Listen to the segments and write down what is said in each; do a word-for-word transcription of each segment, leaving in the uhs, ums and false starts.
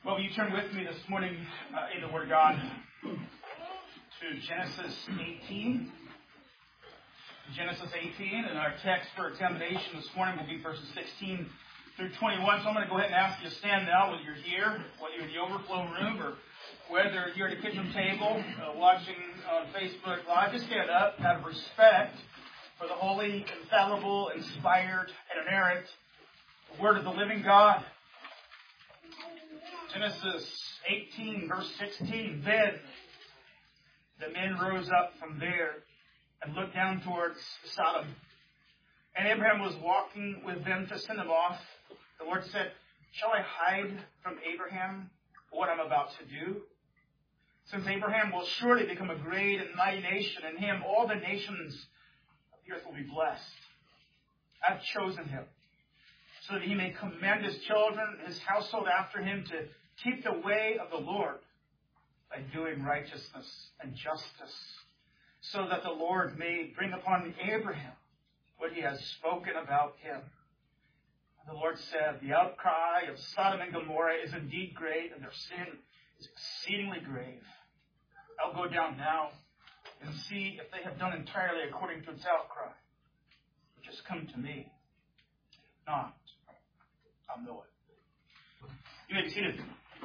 Well, will you turn with me this morning uh, in the Word of God to Genesis eighteen. Genesis eighteen, and our text for examination this morning will be verses sixteen through twenty-one. So I'm going to go ahead and ask you to stand now, whether you're here, whether you're in the overflow room, or whether you're at a kitchen table uh, watching on Facebook Live. Just stand up out of respect for the holy, infallible, inspired, and inerrant Word of the living God. Genesis eighteen, verse sixteen. Then the men rose up from there and looked down towards Sodom. And Abraham was walking with them to send them off. The Lord said, "Shall I hide from Abraham what I'm about to do? Since Abraham will surely become a great and mighty nation, and him all the nations of the earth will be blessed. I've chosen him, so that he may command his children and his household after him to keep the way of the Lord by doing righteousness and justice, so that the Lord may bring upon Abraham what he has spoken about him." And the Lord said, "The outcry of Sodom and Gomorrah is indeed great, and their sin is exceedingly grave. I'll go down now and see if they have done entirely according to its outcry, which has come to me. If not, I'll know it." You may be seated.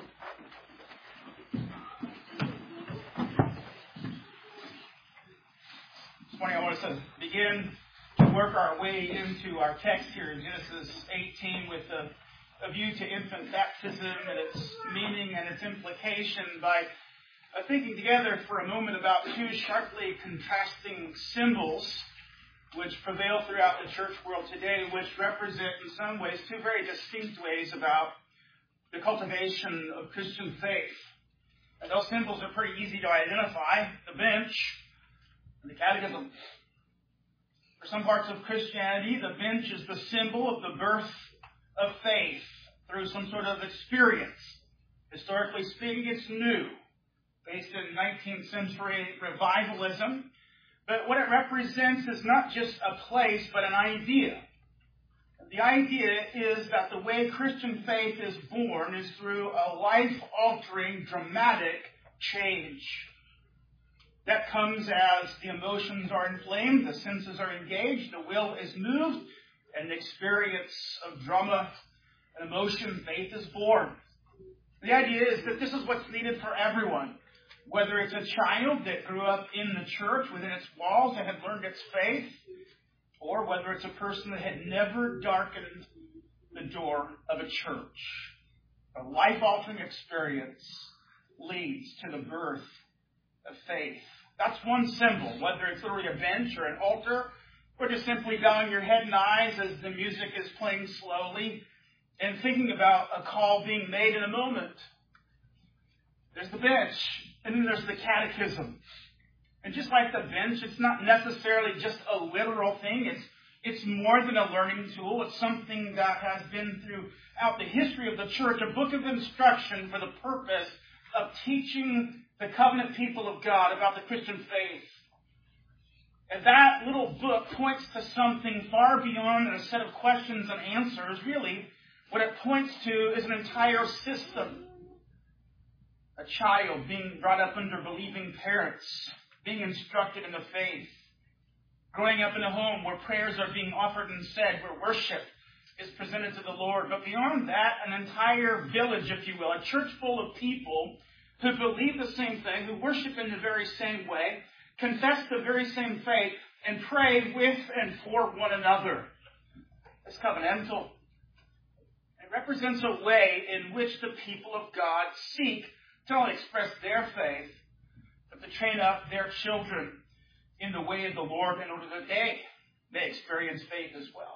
This morning I want us to begin to work our way into our text here in Genesis eighteen with a, a view to infant baptism and its meaning and its implication by uh, thinking together for a moment about two sharply contrasting symbols which prevail throughout the church world today, which represent in some ways two very distinct ways about the cultivation of Christian faith. And those symbols are pretty easy to identify: the bench and the catechism. For some parts of Christianity, the bench is the symbol of the birth of faith through some sort of experience. Historically speaking, it's new, based in nineteenth century revivalism. But what it represents is not just a place, but an idea. The idea is that the way Christian faith is born is through a life-altering, dramatic change. That comes as the emotions are inflamed, the senses are engaged, the will is moved, and the experience of drama and emotion, faith is born. The idea is that this is what's needed for everyone. Whether it's a child that grew up in the church within its walls and had learned its faith, or whether it's a person that had never darkened the door of a church. A life-altering experience leads to the birth of faith. That's one symbol, whether it's literally a bench or an altar, or just simply bowing your head and eyes as the music is playing slowly and thinking about a call being made in a moment. There's the bench, and then there's the catechism. And just like the bench, it's not necessarily just a literal thing. It's it's more than a learning tool. It's something that has been throughout the history of the church, a book of instruction for the purpose of teaching the covenant people of God about the Christian faith. And that little book points to something far beyond a set of questions and answers. Really, what it points to is an entire system. A child being brought up under believing parents, being instructed in the faith, growing up in a home where prayers are being offered and said, where worship is presented to the Lord. But beyond that, an entire village, if you will, a church full of people who believe the same thing, who worship in the very same way, confess the very same faith, and pray with and for one another. It's covenantal. It represents a way in which the people of God seek to not only express their faith, but to train up their children in the way of the Lord in order that they may experience faith as well.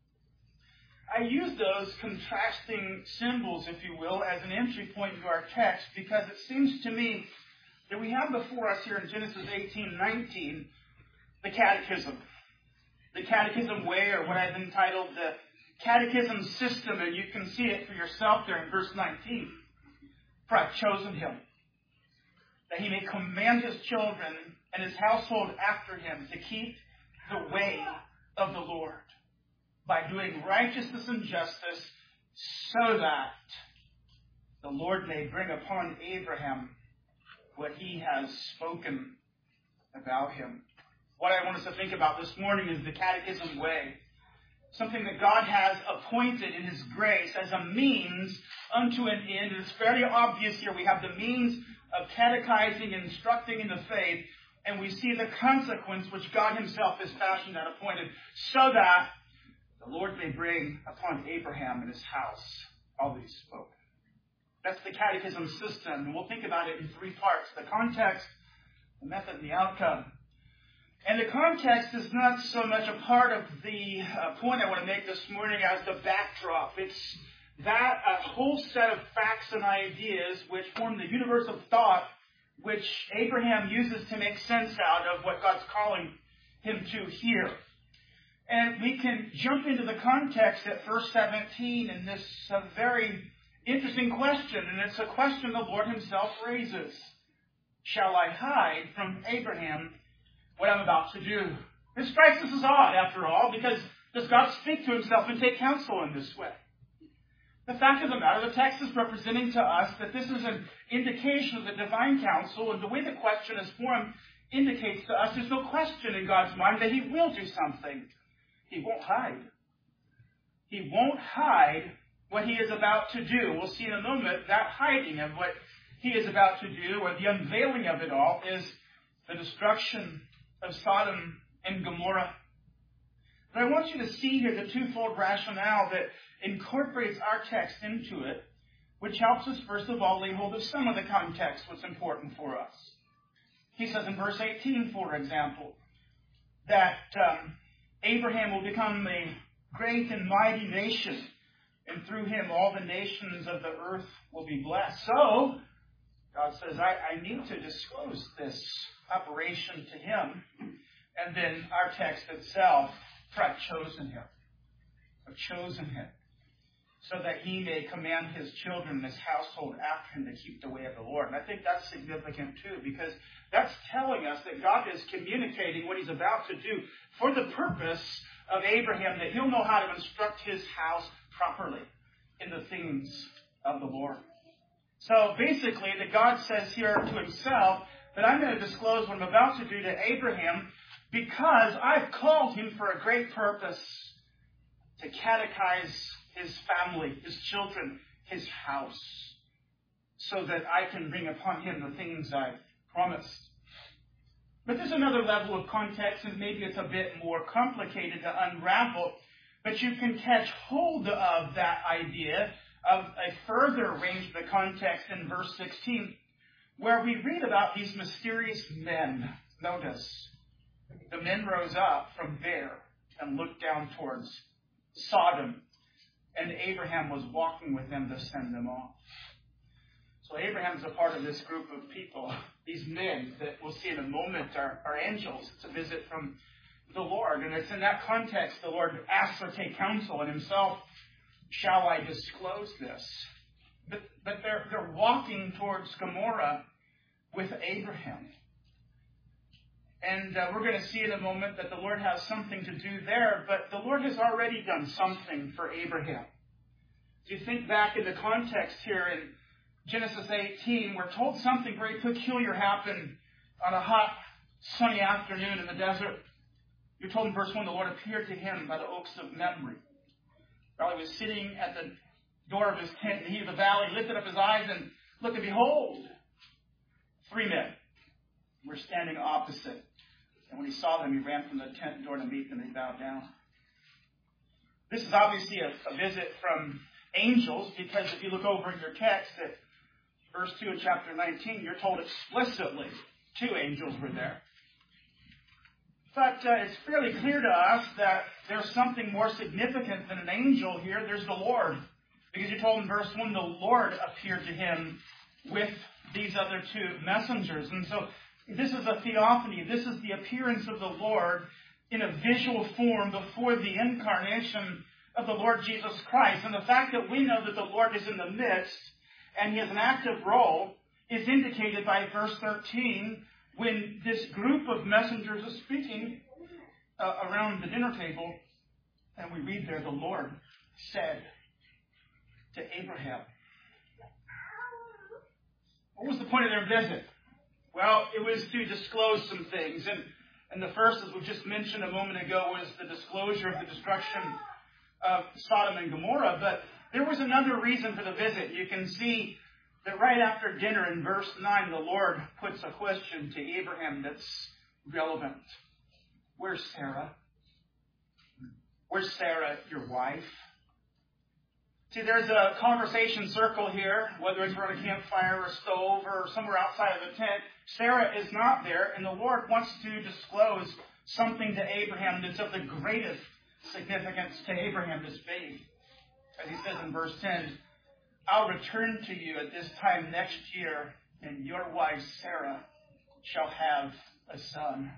I use those contrasting symbols, if you will, as an entry point into our text because it seems to me that we have before us here in Genesis eighteen nineteen the catechism. The catechism way, or what I've entitled the catechism system, and you can see it for yourself there in verse nineteen. "For I've chosen him, that he may command his children and his household after him to keep the way of the Lord, by doing righteousness and justice, so that the Lord may bring upon Abraham what he has spoken about him. What I want us to think about this morning is the catechism way. Something that God has appointed in His grace as a means unto an end. It's fairly obvious here. We have the means of catechizing and instructing in the faith, and we see the consequence which God Himself has fashioned and appointed, so that the Lord may bring upon Abraham and his house all that He spoke. That's the catechism system, and we'll think about it in three parts: the context, the method, and the outcome. And the context is not so much a part of the uh, point I want to make this morning as the backdrop. It's that a whole set of facts and ideas which form the universe of thought which Abraham uses to make sense out of what God's calling him to here. And we can jump into the context at verse seventeen in this uh, very interesting question, and it's a question the Lord Himself raises. Shall I hide from Abraham what I'm about to do? It strikes us as odd, after all, because does God speak to Himself and take counsel in this way? The fact of the matter, the text is representing to us that this is an indication of the divine counsel, and the way the question is formed indicates to us there's no question in God's mind that He will do something. He won't hide. He won't hide what He is about to do. We'll see in a moment that hiding of what He is about to do, or the unveiling of it all, is the destruction of Sodom and Gomorrah. But I want you to see here the twofold rationale that incorporates our text into it, which helps us, first of all, lay hold of some of the context, what's important for us. He says in verse eighteen, for example, that um, Abraham will become a great and mighty nation, and through him all the nations of the earth will be blessed. So, God says, I, I need to disclose this operation to him. And then our text itself, for I've chosen him. I've chosen him, so that he may command his children and his household after him to keep the way of the Lord. And I think that's significant too, because that's telling us that God is communicating what He's about to do for the purpose of Abraham, that he'll know how to instruct his house properly in the things of the Lord. So basically, that God says here to Himself that I'm going to disclose what I'm about to do to Abraham because I've called him for a great purpose, to catechize his family, his children, his house, so that I can bring upon him the things I've promised. But there's another level of context, and maybe it's a bit more complicated to unravel, but you can catch hold of that idea of a further range of the context in verse sixteen, where we read about these mysterious men. Notice, the men rose up from there and looked down towards Sodom, and Abraham was walking with them to send them off. So Abraham's a part of this group of people. These men that we'll see in a moment are, are angels. It's a visit from the Lord. And it's in that context the Lord asks or take counsel, and Himself, shall I disclose this? But, but they're, they're walking towards Gomorrah with Abraham. And uh, we're going to see in a moment that the Lord has something to do there, but the Lord has already done something for Abraham. If you think back in the context here in Genesis eighteen, we're told something very peculiar happened on a hot, sunny afternoon in the desert. You're told in verse one, the Lord appeared to him by the oaks of Mamre. While he was sitting at the door of his tent in the heat of the valley, he lifted up his eyes and looked, and behold, three men were standing opposite. And when he saw them, he ran from the tent door to meet them, and he bowed down. This is obviously a, a visit from angels, because if you look over in your text at verse two of chapter nineteen, you're told explicitly two angels were there. But uh, it's fairly clear to us that there's something more significant than an angel here. There's the Lord. Because you're told in verse one, the Lord appeared to him with these other two messengers. And so this is a theophany. This is the appearance of the Lord in a visual form before the incarnation of the Lord Jesus Christ. And the fact that we know that the Lord is in the midst and He has an active role is indicated by verse thirteen, when this group of messengers is speaking uh, around the dinner table. And we read there, the Lord said to Abraham. What was the point of their visit? Well, it was to disclose some things. And, and the first, as we just mentioned a moment ago, was the disclosure of the destruction of Sodom and Gomorrah. But there was another reason for the visit. You can see that right after dinner in verse nine, the Lord puts a question to Abraham that's relevant. Where's Sarah? Where's Sarah, your wife? See, there's a conversation circle here, whether it's around a campfire or a stove or somewhere outside of the tent. Sarah is not there, and the Lord wants to disclose something to Abraham that's of the greatest significance to Abraham, his faith. As he says in verse ten, I'll return to you at this time next year, and your wife Sarah shall have a son.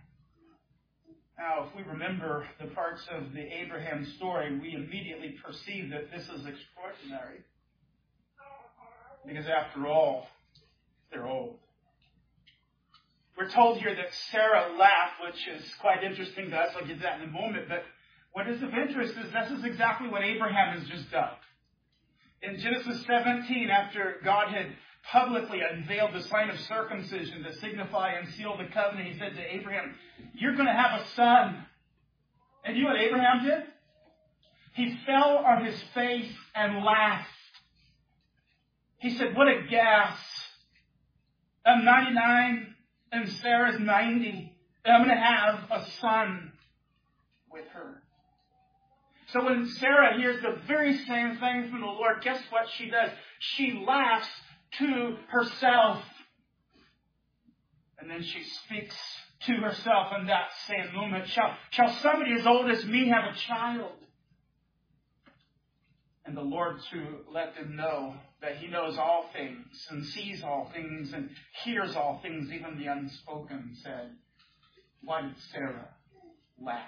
Now, if we remember the parts of the Abraham story, we immediately perceive that this is extraordinary. Because after all, they're old. We're told here that Sarah laughed, which is quite interesting to us. I'll get to that in a moment. But what is of interest is this is exactly what Abraham has just done. In Genesis seventeen, after God had publicly unveiled the sign of circumcision to signify and seal the covenant, he said to Abraham, you're going to have a son. And you know what Abraham did? He fell on his face and laughed. He said, what a gas. I'm ninety-nine and Sarah's ninety. And I'm going to have a son with her. So when Sarah hears the very same thing from the Lord, guess what she does? She laughs to herself. And then she speaks to herself in that same moment. Shall, shall somebody as old as me have a child? And the Lord, to let them know that He knows all things and sees all things and hears all things, even the unspoken, said, why did Sarah laugh?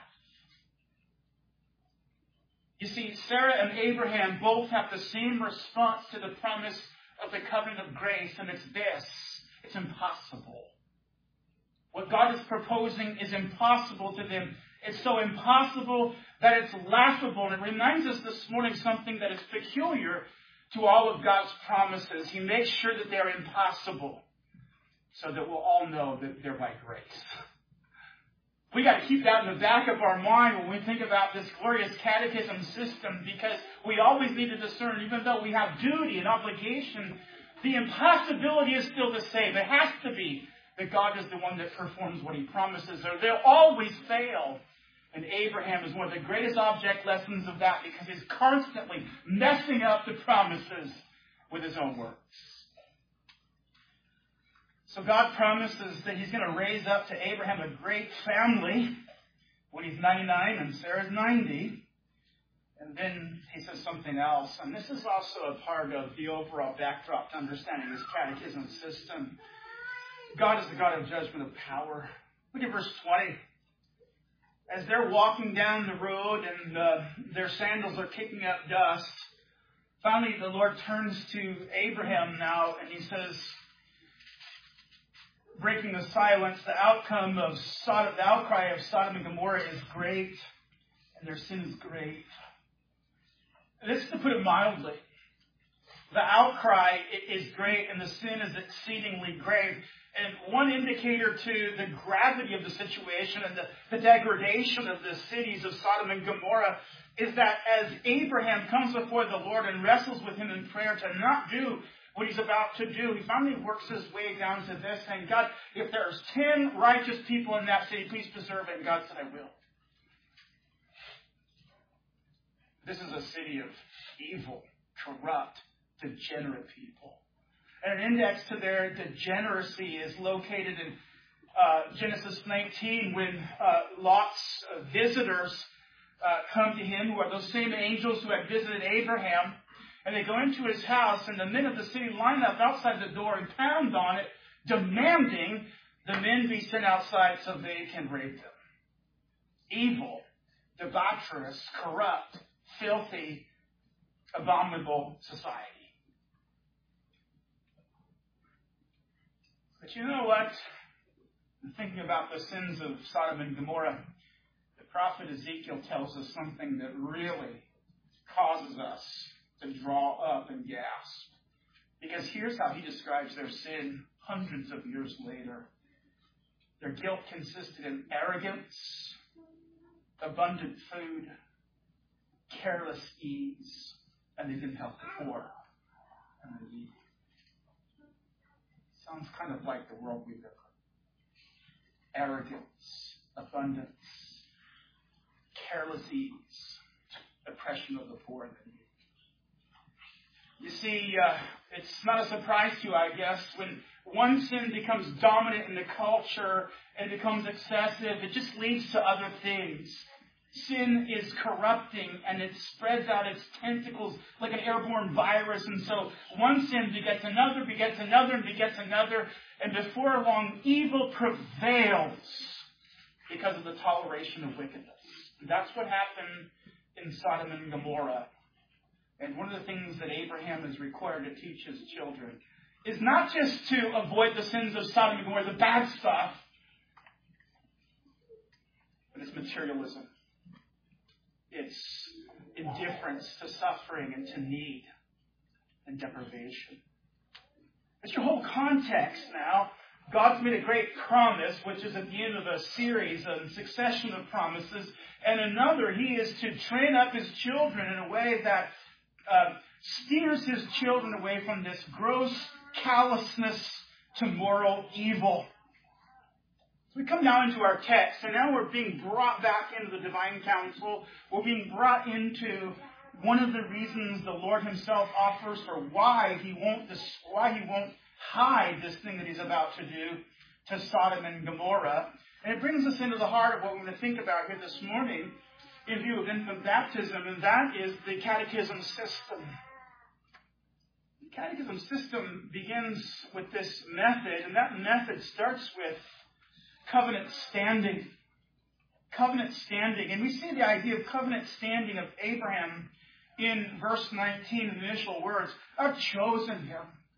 You see, Sarah and Abraham both have the same response to the promise of the covenant of grace, and it's this. It's impossible. What God is proposing is impossible to them. It's so impossible that it's laughable. And it reminds us this morning something that is peculiar to all of God's promises. He makes sure that they're impossible so that we'll all know that they're by grace. We got to keep that in the back of our mind when we think about this glorious catechism system, because we always need to discern, even though we have duty and obligation, the impossibility is still the same. It has to be that God is the one that performs what He promises, or they'll always fail. And Abraham is one of the greatest object lessons of that, because he's constantly messing up the promises with his own works. So God promises that He's going to raise up to Abraham a great family when he's ninety-nine and Sarah's ninety. And then He says something else. And this is also a part of the overall backdrop to understanding this catechism system. God is the God of judgment of power. Look at verse twenty. As they're walking down the road and uh, their sandals are kicking up dust, finally the Lord turns to Abraham now and He says, breaking the silence, the outcome of Sodom, the outcry of Sodom and Gomorrah is great, and their sin is great. This is to put it mildly. The outcry is great, and the sin is exceedingly great. And one indicator to the gravity of the situation and the, the degradation of the cities of Sodom and Gomorrah is that as Abraham comes before the Lord and wrestles with Him in prayer to not do what he's about to do, he finally works his way down to this, saying, God, if there's ten righteous people in that city, please preserve it. And God said, I will. This is a city of evil, corrupt, degenerate people. And an index to their degeneracy is located in uh, Genesis nineteen, when uh, Lot's uh, visitors uh, come to him, who are those same angels who had visited Abraham. And they go into his house, and the men of the city line up outside the door and pound on it, demanding the men be sent outside so they can rape them. Evil, debaucherous, corrupt, filthy, abominable society. But you know what? In thinking about the sins of Sodom and Gomorrah, the prophet Ezekiel tells us something that really causes us to draw up and gasp. Because here's how he describes their sin hundreds of years later. Their guilt consisted in arrogance, abundant food, careless ease, and they didn't help the poor and the needy. Sounds kind of like the world we live in. Arrogance, abundance, careless ease, oppression of the poor and the needy. You see, uh, it's not a surprise to you, I guess, when one sin becomes dominant in the culture and becomes excessive, it just leads to other things. Sin is corrupting, and it spreads out its tentacles like an airborne virus. And so one sin begets another, begets another, and begets another. And before long, evil prevails because of the toleration of wickedness. And that's what happened in Sodom and Gomorrah. And one of the things that Abraham is required to teach his children is not just to avoid the sins of Sodom and Gomorrah, the bad stuff, but it's materialism. It's indifference to suffering and to need and deprivation. It's your whole context now. God's made a great promise, which is at the end of a series, a succession of promises. And another, he is to train up his children in a way that uh, steers his children away from this gross callousness to moral evil. We come now into our text, and now we're being brought back into the divine counsel. We're being brought into one of the reasons the Lord himself offers for why he won't why he won't hide this thing that he's about to do to Sodom and Gomorrah. And it brings us into the heart of what we're going to think about here this morning in view of infant baptism, and that is the catechism system. The catechism system begins with this method, and that method starts with covenant standing. Covenant standing. And we see the idea of covenant standing of Abraham in verse nineteen, in the initial words, I've chosen him.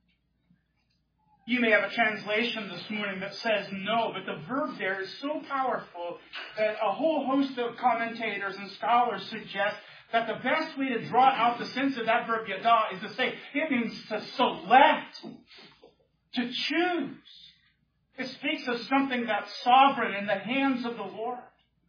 You may have a translation this morning that says no, but the verb there is so powerful that a whole host of commentators and scholars suggest that the best way to draw out the sense of that verb yadah is to say it means to select, to choose. It speaks of something that's sovereign in the hands of the Lord.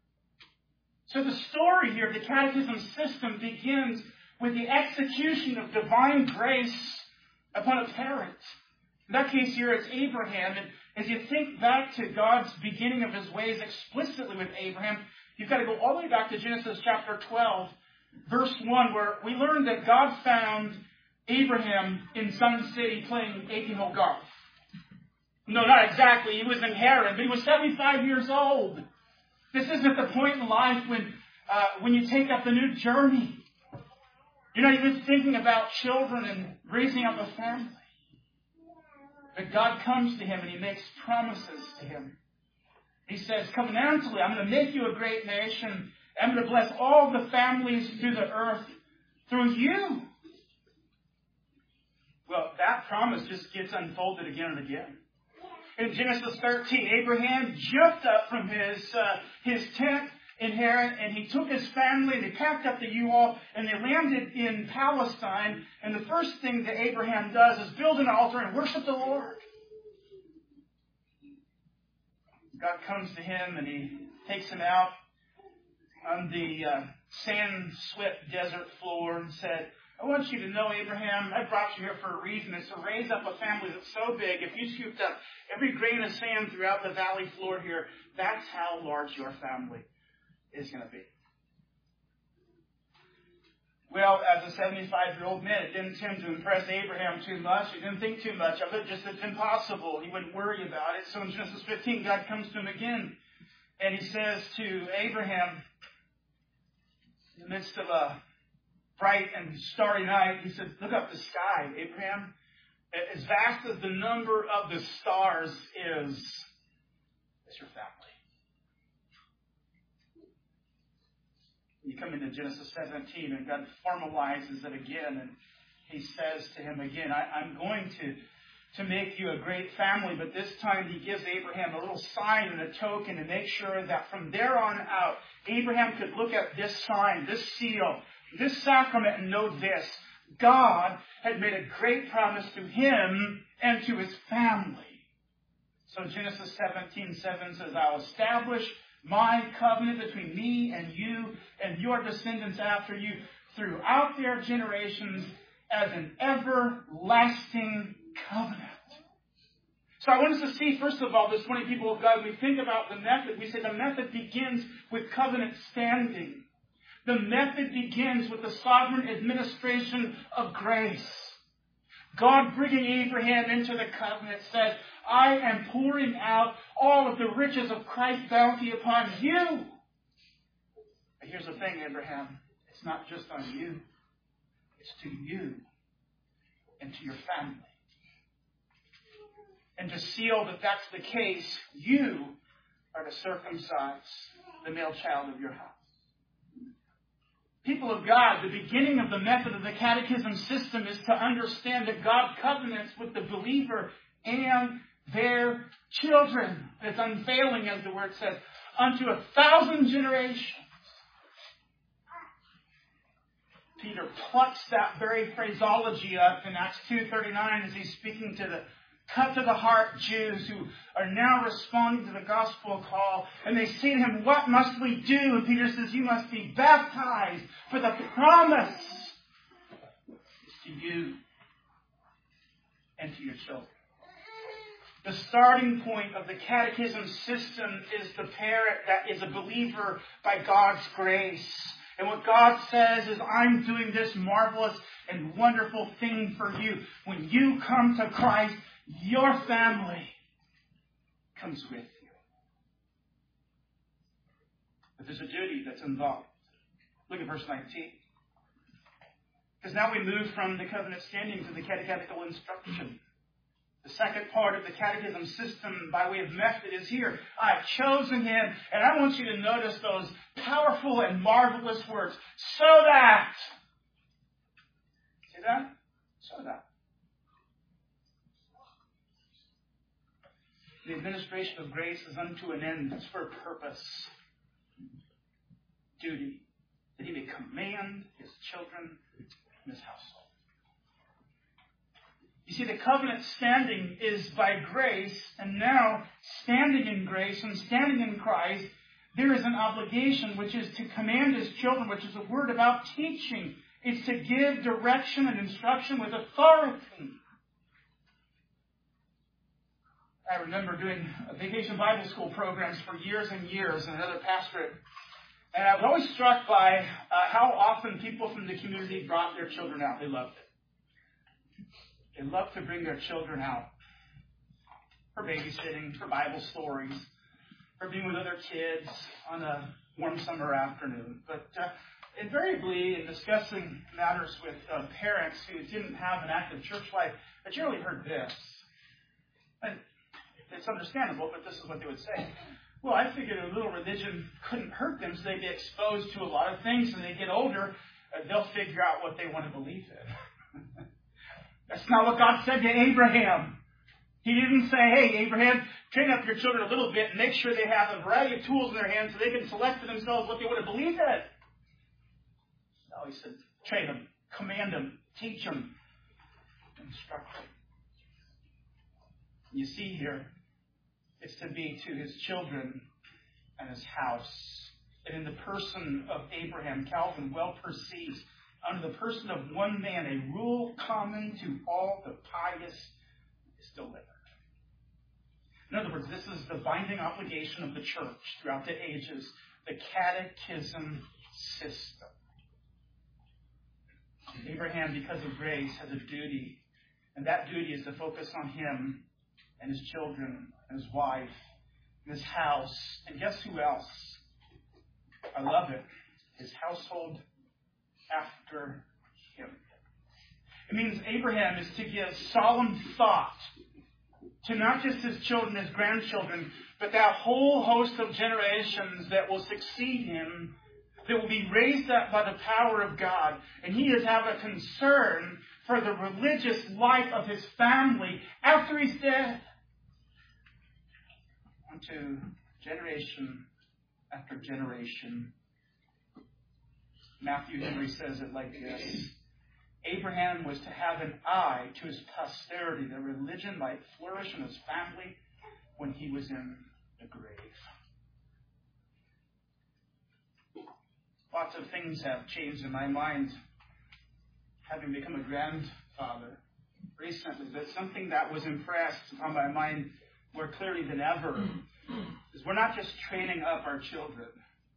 So the story here, the catechism system, begins with the execution of divine grace upon a parent. In that case here, it's Abraham. And as you think back to God's beginning of his ways explicitly with Abraham, you've got to go all the way back to Genesis chapter twelve, verse one, where we learn that God found Abraham in Sun City playing eighteen-hole golf. No, not exactly. He was in Haran, but he was seventy-five years old. This isn't the point in life when uh, when you take up the new journey. You're not even thinking about children and raising up a family. But God comes to him and he makes promises to him. He says, covenantally, I'm going to make you a great nation. I'm going to bless all the families through the earth through you. Well, that promise just gets unfolded again and again. In Genesis thirteen, Abraham jumped up from his uh, his tent in Haran, and he took his family, and they packed up the U-Haul, and they landed in Palestine. And the first thing that Abraham does is build an altar and worship the Lord. God comes to him, and he takes him out on the uh, sand-swept desert floor and said, I want you to know, Abraham, I brought you here for a reason. It's to raise up a family that's so big. If you scooped up every grain of sand throughout the valley floor here, that's how large your family is going to be. Well, as a seventy-five-year-old man, it didn't seem to impress Abraham too much. He didn't think too much of it. Just it's impossible. He wouldn't worry about it. So in Genesis fifteen, God comes to him again. And he says to Abraham, in the midst of a bright and starry night, he said, look up the sky, Abraham. As vast as the number of the stars is, is your family. You come into Genesis seventeen, and God formalizes it again, and he says to him again, I, I'm going to, to make you a great family, but this time he gives Abraham a little sign and a token to make sure that from there on out, Abraham could look at this sign, this seal, this sacrament, and know this, God had made a great promise to him and to his family. So Genesis seventeen seven says, I'll establish my covenant between me and you and your descendants after you throughout their generations as an everlasting covenant. So I want us to see, first of all, this morning, people of God, we think about the method. We say the method begins with covenant standing. The method begins with the sovereign administration of grace. God bringing Abraham into the covenant said, I am pouring out all of the riches of Christ's bounty upon you. But here's the thing, Abraham. It's not just on you. It's to you and to your family. And to seal that that's the case, you are to circumcise the male child of your house. People of God, the beginning of the method of the catechism system is to understand that God covenants with the believer and their children. It's unfailing, as the word says, unto a thousand generations. Peter plucks that very phraseology up in Acts two thirty-nine as he's speaking to the cut-to-the-heart Jews who are now responding to the gospel call. And they say to him, what must we do? And Peter says, you must be baptized, for the promise is to you and to your children. The starting point of the catechism system is the parent that is a believer by God's grace. And what God says is, I'm doing this marvelous and wonderful thing for you. When you come to Christ, your family comes with you. But there's a duty that's involved. Look at verse nineteen. Because now we move from the covenant standing to the catechetical instruction. The second part of the catechism system by way of method is here. I've chosen him, and I want you to notice those powerful and marvelous words. So that. See that? So that. The administration of grace is unto an end. It's for a purpose. Duty. That he may command his children and his household. You see, the covenant standing is by grace, and now standing in grace and standing in Christ, there is an obligation which is to command his children, which is a word about teaching. It's to give direction and instruction with authority. I remember doing vacation Bible school programs for years and years in another pastorate. And I was always struck by uh, how often people from the community brought their children out. They loved it. They loved to bring their children out for babysitting, for Bible stories, for being with other kids on a warm summer afternoon. But uh, invariably, in discussing matters with uh, parents who didn't have an active church life, I generally heard this. And it's understandable, but this is what they would say. Well, I figured a little religion couldn't hurt them, so they'd be exposed to a lot of things. When they get older, uh, they'll figure out what they want to believe in. That's not what God said to Abraham. He didn't say, hey, Abraham, train up your children a little bit and make sure they have a variety of tools in their hands so they can select for themselves what they want to believe in. No, he said, train them, command them, teach them, instruct them. You see here, it's to be to his children and his house. And in the person of Abraham, Calvin well perceives, under the person of one man, a rule common to all the pious is delivered. In other words, this is the binding obligation of the church throughout the ages, the catechism system. Abraham, because of grace, has a duty, and that duty is to focus on him and his children and his wife and his house. And guess who else? I love it. His household after him. It means Abraham is to give solemn thought to not just his children, his grandchildren, but that whole host of generations that will succeed him, that will be raised up by the power of God. And he is have a concern for the religious life of his family after he's dead. Unto generation after generation. Matthew Henry says it like this. Abraham was to have an eye to his posterity, that religion might flourish in his family when he was in the grave. Lots of things have changed in my mind, having become a grandfather recently, but something that was impressed on my mind more clearly than ever is we're not just training up our children.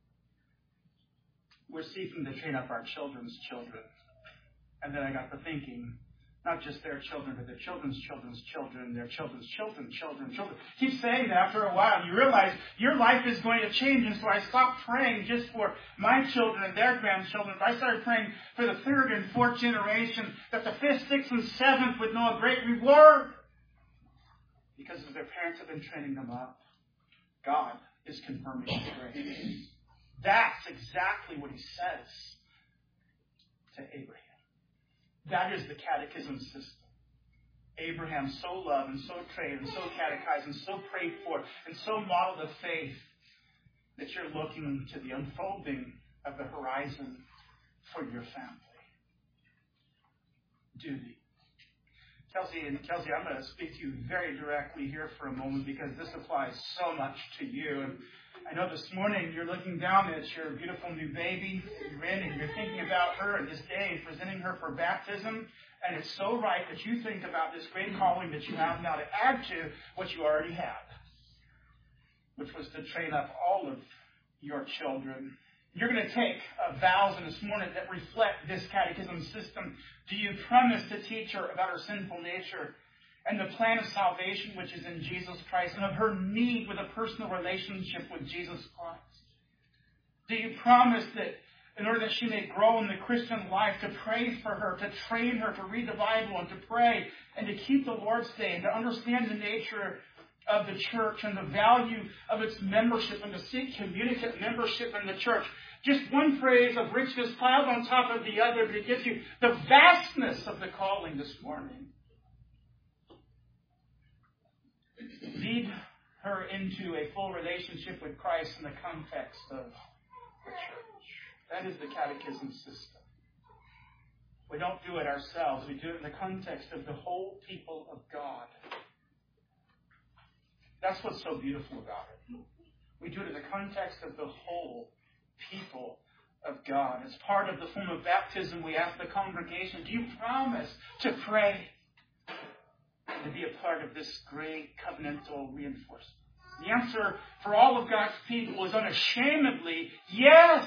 We're seeking to train up our children's children. And then I got to thinking, not just their children, but their children's children's children, their children's children, children, children. Keep saying that after a while. You realize your life is going to change. And so I stopped praying just for my children and their grandchildren. I started praying for the third and fourth generation, that the fifth, sixth, and seventh would know a great reward. Because as their parents have been training them up, God is confirming His grace. That's exactly what He says to Abraham. That is the catechism system. Abraham so loved and so trained and so catechized and so prayed for and so modeled the faith that you're looking to the unfolding of the horizon for your family. Duty. Kelsey and Kelsey, I'm going to speak to you very directly here for a moment because this applies so much to you. And I know this morning you're looking down at your beautiful new baby, you're in, and you're thinking about her and this day and presenting her for baptism. And it's so right that you think about this great calling that you have now to add to what you already had, which was to train up all of your children. You're going to take uh, vows in this morning that reflect this catechism system. Do you promise to teach her about her sinful nature and the plan of salvation which is in Jesus Christ, and of her need with a personal relationship with Jesus Christ? Do you promise that in order that she may grow in the Christian life, to pray for her, to train her to read the Bible and to pray and to keep the Lord's Day and to understand the nature of the church and the value of its membership and to seek communicate membership in the church? Just one phrase of richness piled on top of the other, but it gives you the vastness of the calling this morning. Lead her into a full relationship with Christ in the context of the church. That is the catechism system. We don't do it ourselves. We do it in the context of the whole people of God. That's what's so beautiful about it. We do it in the context of the whole people of God. As part of the form of baptism, we ask the congregation, do you promise to pray and to be a part of this great covenantal reinforcement? The answer for all of God's people is unashamedly yes,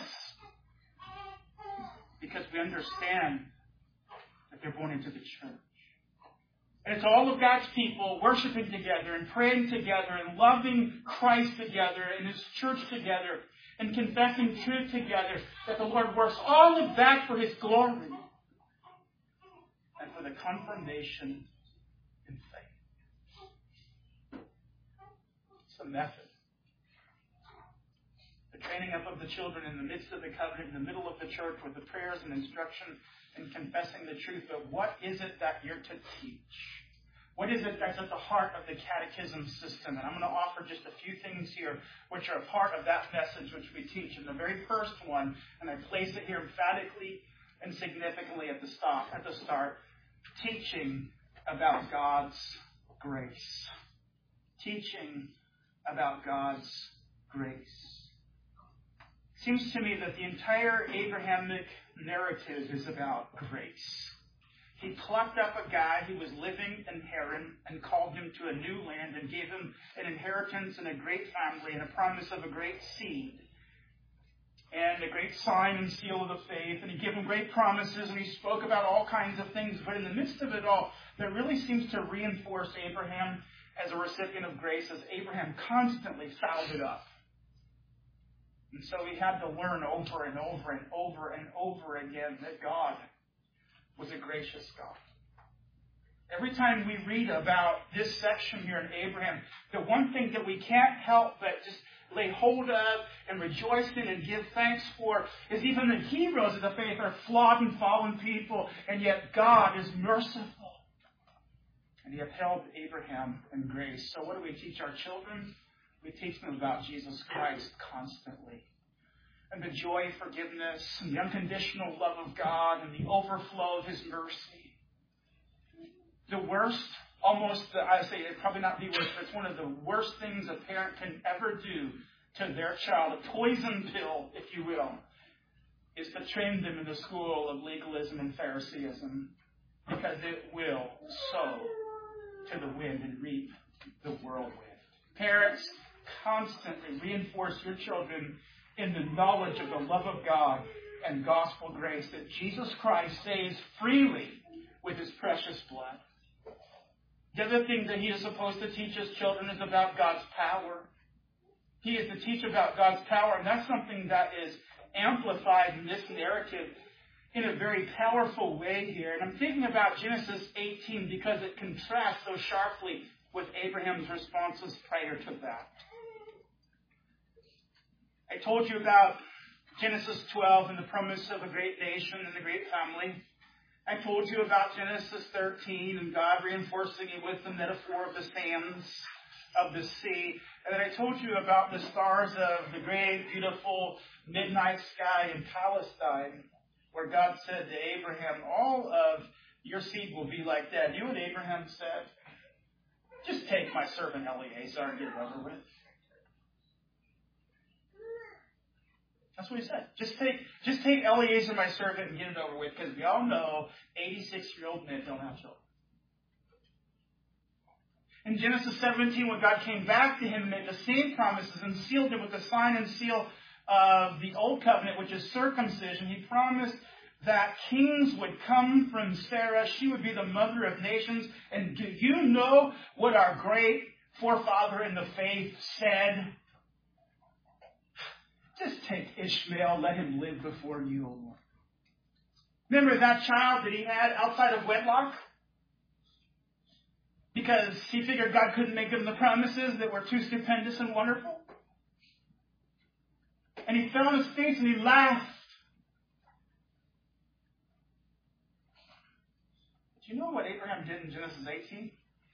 because we understand that they're born into the church. And it's all of God's people worshiping together and praying together and loving Christ together and His church together and confessing truth together, that the Lord works all of that for His glory and for the confirmation in faith. It's a method. The training up of the children in the midst of the covenant, in the middle of the church with the prayers and instruction and confessing the truth. But what is it that you're to teach? What is it that's at the heart of the catechism system? And I'm going to offer just a few things here which are a part of that message which we teach. And the very first one, and I place it here emphatically and significantly at the start, at the start, teaching about God's grace. Teaching about God's grace. It seems to me that the entire Abrahamic narrative is about grace. He plucked up a guy who was living in Haran and called him to a new land and gave him an inheritance and a great family and a promise of a great seed and a great sign and seal of the faith. And he gave him great promises and he spoke about all kinds of things. But in the midst of it all, that really seems to reinforce Abraham as a recipient of grace, as Abraham constantly fouled it up. And so he had to learn over and over and over and over again that God was a gracious God. Every time we read about this section here in Abraham, the one thing that we can't help but just lay hold of and rejoice in and give thanks for is even the heroes of the faith are flawed and fallen people, and yet God is merciful. And He upheld Abraham in grace. So what do we teach our children? We teach them about Jesus Christ constantly. and the joy of forgiveness and the unconditional love of God and the overflow of His mercy. The worst, almost, I say it probably not the worst, but it's one of the worst things a parent can ever do to their child, a poison pill, if you will, is to train them in the school of legalism and Phariseeism, because it will sow to the wind and reap the whirlwind. Parents, constantly reinforce your children in the knowledge of the love of God and gospel grace that Jesus Christ saves freely with His precious blood. The other thing that He is supposed to teach His children is about God's power. He is to teach about God's power, and that's something that is amplified in this narrative in a very powerful way here. And I'm thinking about Genesis eighteen because it contrasts so sharply with Abraham's responses prior to that. I told you about Genesis twelve and the promise of a great nation and a great family. I told you about Genesis thirteen and God reinforcing it with the metaphor of the sands of the sea. And then I told you about the stars of the great, beautiful midnight sky in Palestine, where God said to Abraham, all of your seed will be like that. You know what Abraham said? Just take my servant Eliezer and get it over with. That's what he said. Just take, just take Eliezer, my servant, and get it over with, because we all know eighty-six-year-old men don't have children. In Genesis seventeen, when God came back to him and made the same promises and sealed him with the sign and seal of the old covenant, which is circumcision, He promised that kings would come from Sarah. She would be the mother of nations. And do you know what our great forefather in the faith said? Just take Ishmael, let him live before you, O Lord. Remember that child that he had outside of wedlock? Because he figured God couldn't make him the promises that were too stupendous and wonderful. And he fell on his face and he laughed. Do you know what Abraham did in Genesis eighteen?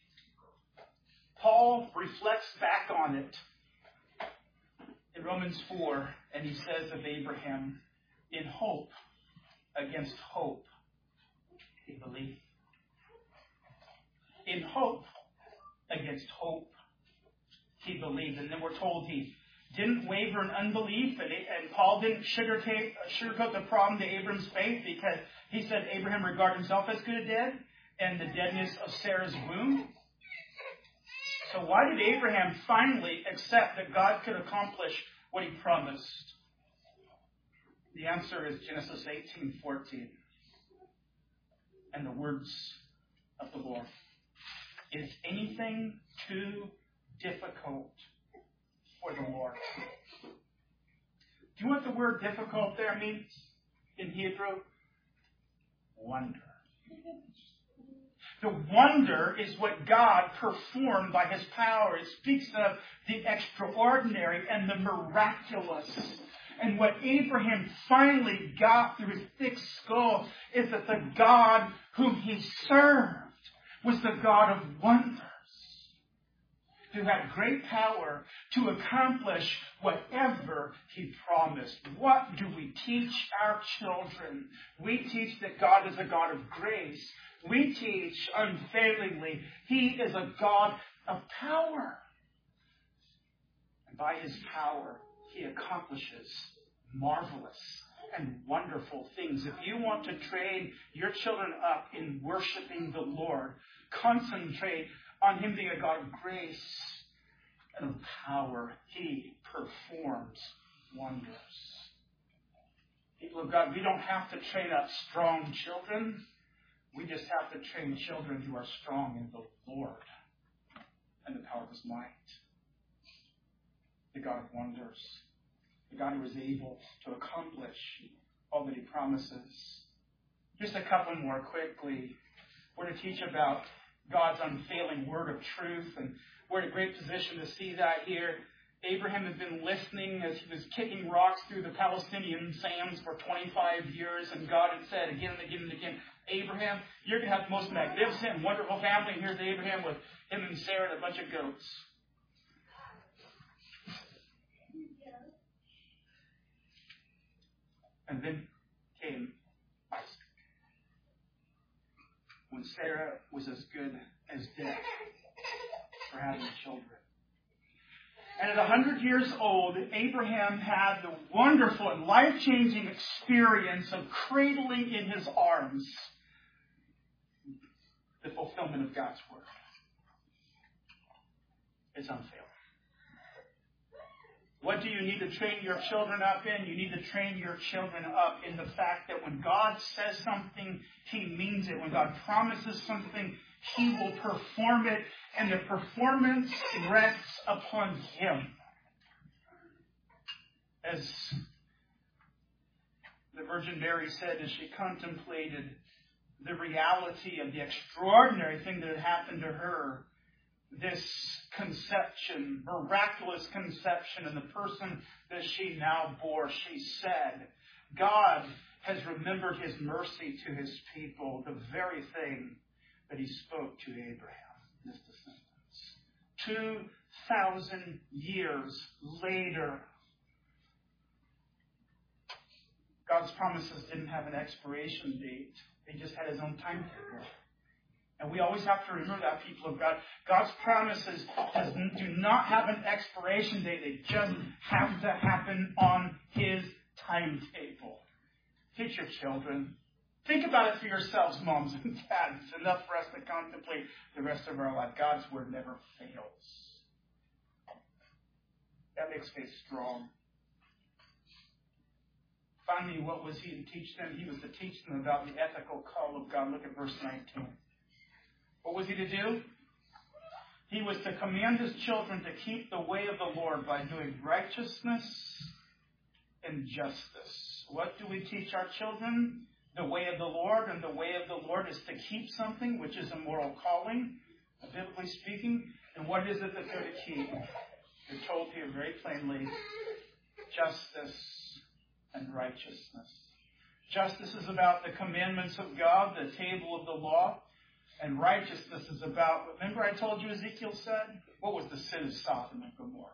Paul reflects back on it in Romans four, and he says of Abraham, in hope against hope, he believed. In hope against hope, he believed. And then we're told he didn't waver in unbelief, and, and Paul didn't sugarcoat, sugarcoat the problem to Abraham's faith, because he said Abraham regarded himself as good dead and the deadness of Sarah's womb. So why did Abraham finally accept that God could accomplish what He promised? The answer is Genesis eighteen fourteen. And the words of the Lord. Is anything too difficult for the Lord? Do you know what the word difficult there means in Hebrew? Wonder. The wonder is what God performed by His power. It speaks of the extraordinary and the miraculous. And what Abraham finally got through his thick skull is that the God whom he served was the God of wonders, who had great power to accomplish whatever He promised. What do we teach our children? We teach that God is a God of grace. We teach unfailingly He is a God of power. And by His power, He accomplishes marvelous and wonderful things. If you want to train your children up in worshiping the Lord, concentrate on Him being a God of grace and of power. He performs wonders. People of God, we don't have to train up strong children. We just have to train children who are strong in the Lord and the power of His might. The God of wonders. The God who is able to accomplish all that He promises. Just a couple more quickly. We're to teach about God's unfailing word of truth, and we're in a great position to see that here. Abraham had been listening as he was kicking rocks through the Palestinian sands for twenty-five years, and God had said again and again and again, Abraham, you're going to have the most magnificent and wonderful family, and here's Abraham with him and Sarah and a bunch of goats. And then came Isaac. When Sarah was as good as dead for having children. And at one hundred years old, Abraham had the wonderful and life-changing experience of cradling in his arms the fulfillment of God's word. It's unfailing. What do you need to train your children up in? You need to train your children up in the fact that when God says something, He means it. When God promises something, He will perform it, and the performance rests upon Him. As the Virgin Mary said as she contemplated the reality of the extraordinary thing that had happened to her, this conception, miraculous conception in the person that she now bore, she said, God has remembered His mercy to His people, the very thing that He spoke to Abraham and his descendants. Two thousand years later, God's promises didn't have an expiration date. They just had His own timetable. And we always have to remember that, people of God. God's promises has, do not have an expiration date. They just have to happen on His timetable. Teach your children. Think about it for yourselves, moms and dads. It's enough for us to contemplate the rest of our life. God's word never fails. That makes faith strong. Finally, what was He to teach them? He was to teach them about the ethical call of God. Look at verse nineteen. What was He to do? He was to command His children to keep the way of the Lord by doing righteousness and justice. What do we teach our children? The way of the Lord, and the way of the Lord is to keep something, which is a moral calling, biblically speaking. And what is it that they're to keep? They're told here very plainly, justice and righteousness. Justice is about the commandments of God, the table of the law. And righteousness is about, remember I told you Ezekiel said? What was the sin of Sodom and Gomorrah?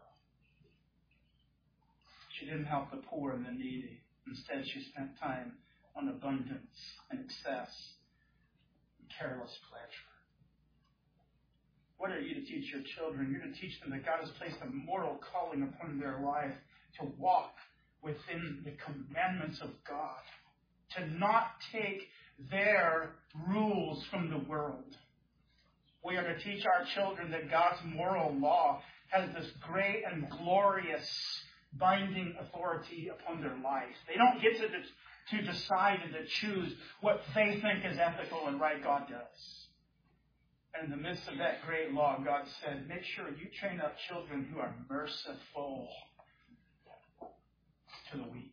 She didn't help the poor and the needy. Instead, she spent time on abundance and excess and careless pleasure. What are you to teach your children? You're to teach them that God has placed a moral calling upon their life to walk within the commandments of God, to not take their rules from the world. We are to teach our children that God's moral law has this great and glorious binding authority upon their life. They don't get to, to decide and to choose what they think is ethical and right. God does. And in the midst of that great law, God said, make sure you train up children who are merciful to the weak,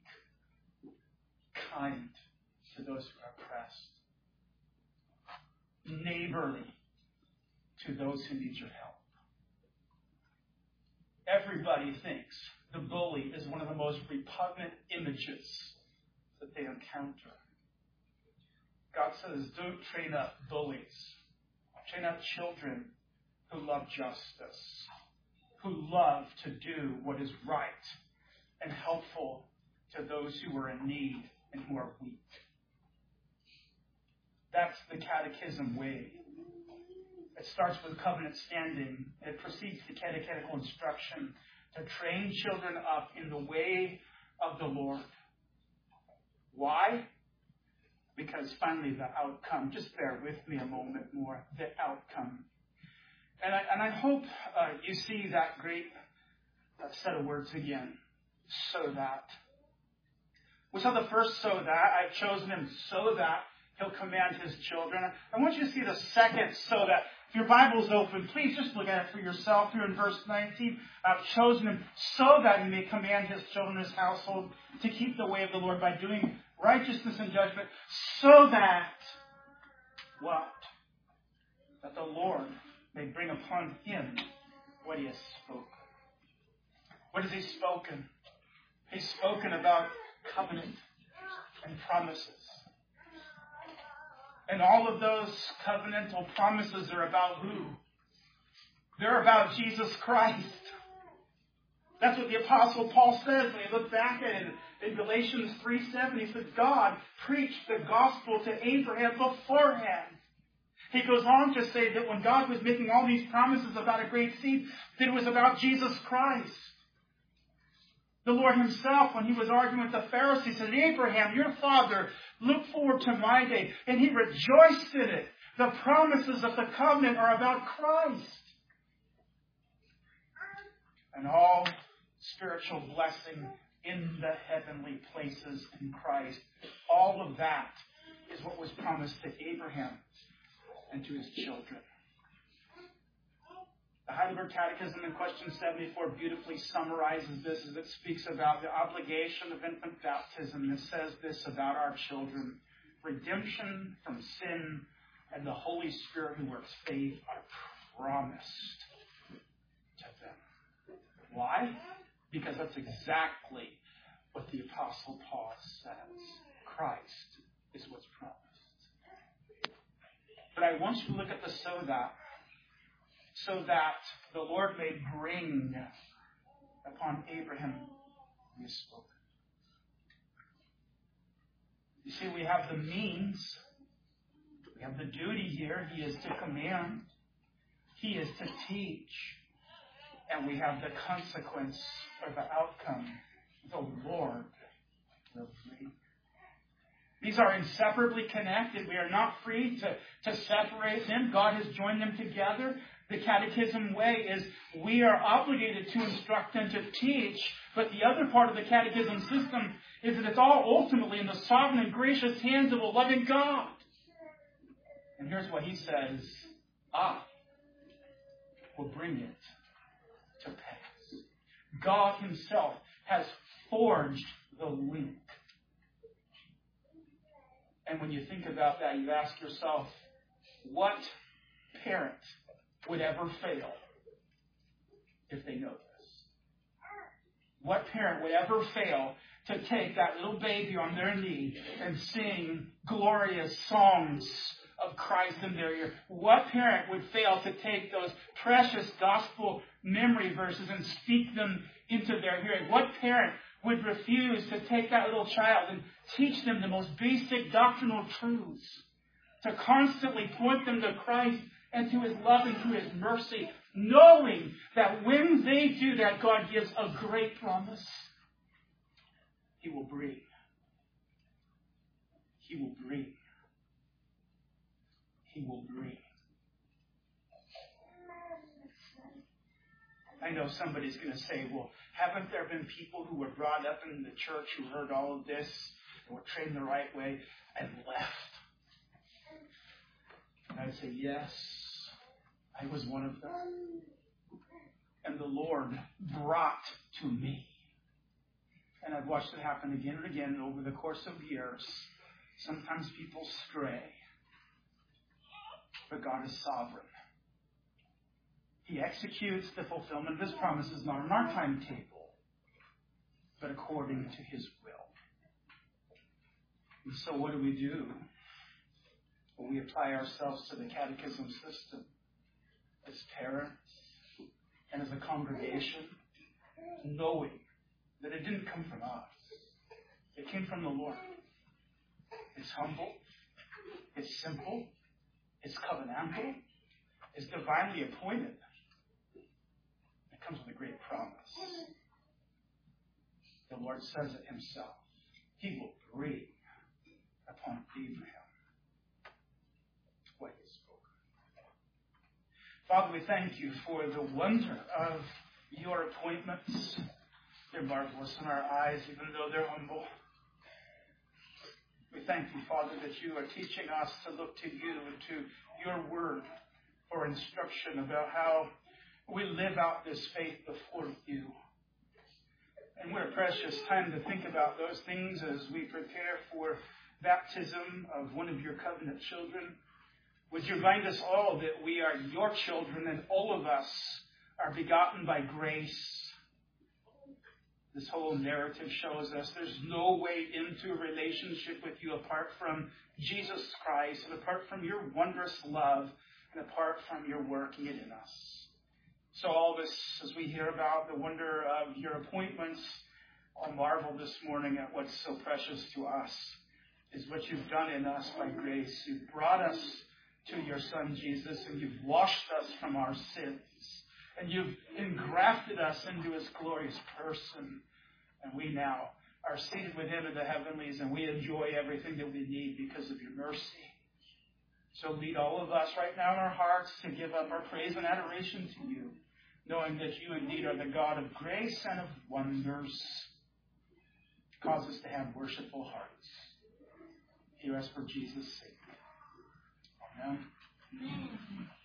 kind to those who are oppressed, neighborly to those who need your help. Everybody thinks the bully is one of the most repugnant images that they encounter. God says, don't train up bullies. Train up children who love justice, who love to do what is right and helpful to those who are in need and who are weak. That's the catechism way. It starts with covenant standing. It precedes the catechetical instruction to train children up in the way of the Lord. Why? Because finally the outcome, just bear with me a moment more, the outcome. And I, and I hope uh, you see that great uh, set of words again. So that. We saw the first so that. I've chosen him so that he'll command his children. I want you to see the second so that. If your Bible's open, please just look at it for yourself here in verse nineteen. I've chosen him so that he may command his children, his household, to keep the way of the Lord by doing righteousness and judgment, so that what? That the Lord may bring upon him what he has spoken. What has he spoken? He's spoken about covenant and promises. And all of those covenantal promises are about who? They're about Jesus Christ. That's what the Apostle Paul says when he looked back at it. In Galatians three seven, he said, God preached the gospel to Abraham beforehand. He goes on to say that when God was making all these promises about a great seed, that it was about Jesus Christ. The Lord himself, when he was arguing with the Pharisees, said, Abraham, your father, look forward to my day. And he rejoiced in it. The promises of the covenant are about Christ. And all spiritual blessing in the heavenly places in Christ. All of that is what was promised to Abraham and to his children. The Heidelberg Catechism in question seventy-four beautifully summarizes this as it speaks about the obligation of infant baptism. It says this about our children. Redemption from sin and the Holy Spirit who works faith are promised to them. Why? Because that's exactly what the Apostle Paul says. Christ is what's promised. But I want you to look at the so that. So that the Lord may bring upon Abraham he has spoken. You see, we have the means. We have the duty here. He is to command. He is to teach. And we have the consequence or the outcome. The Lord will bring. These are inseparably connected. We are not free to, to separate them. God has joined them together. The catechism way is we are obligated to instruct and to teach, but the other part of the catechism system is that it's all ultimately in the sovereign and gracious hands of a loving God. And here's what he says, I will bring it to pass. God himself has forged the link. And when you think about that, you ask yourself, what parent would ever fail if they know this? What parent would ever fail to take that little baby on their knee and sing glorious songs of Christ in their ear? What parent would fail to take those precious gospel memory verses and speak them into their hearing? What parent would refuse to take that little child and teach them the most basic doctrinal truths, to constantly point them to Christ and to his love and to his mercy, knowing that when they do that, God gives a great promise. He will bring. He will bring. He will bring. I know somebody's going to say, well, haven't there been people who were brought up in the church who heard all of this and were trained the right way and left? And I'd say, yes, I was one of them. And the Lord brought to me. And I've watched it happen again and again over the course of years. Sometimes people stray. But God is sovereign. He executes the fulfillment of his promises not on our timetable, but according to his will. And so what do we do? Well, we apply ourselves to the catechism system as parents and as a congregation, knowing that it didn't come from us. It came from the Lord. It's humble. It's simple. It's covenantal. It's divinely appointed. It comes with a great promise. The Lord says it himself. He will bring upon Abraham what he spoke. Father, we thank you for the wonder of your appointments. They're marvelous in our eyes, even though they're humble. We thank you, Father, that you are teaching us to look to you and to your word for instruction about how we live out this faith before you. And what a precious time to think about those things as we prepare for baptism of one of your covenant children. Would you remind us all that we are your children and all of us are begotten by grace. This whole narrative shows us there's no way into a relationship with you apart from Jesus Christ and apart from your wondrous love and apart from your working it in us. So all this, as we hear about the wonder of your appointments, I'll marvel this morning at what's so precious to us is what you've done in us by grace. You've brought us to your Son, Jesus, and you've washed us from our sins. And you've engrafted us into his glorious person. And we now are seated with him in the heavenlies, and we enjoy everything that we need because of your mercy. So lead all of us right now in our hearts to give up our praise and adoration to you, knowing that you indeed are the God of grace and of wonders. Cause us to have worshipful hearts. Hear us for Jesus' sake. Amen. Amen.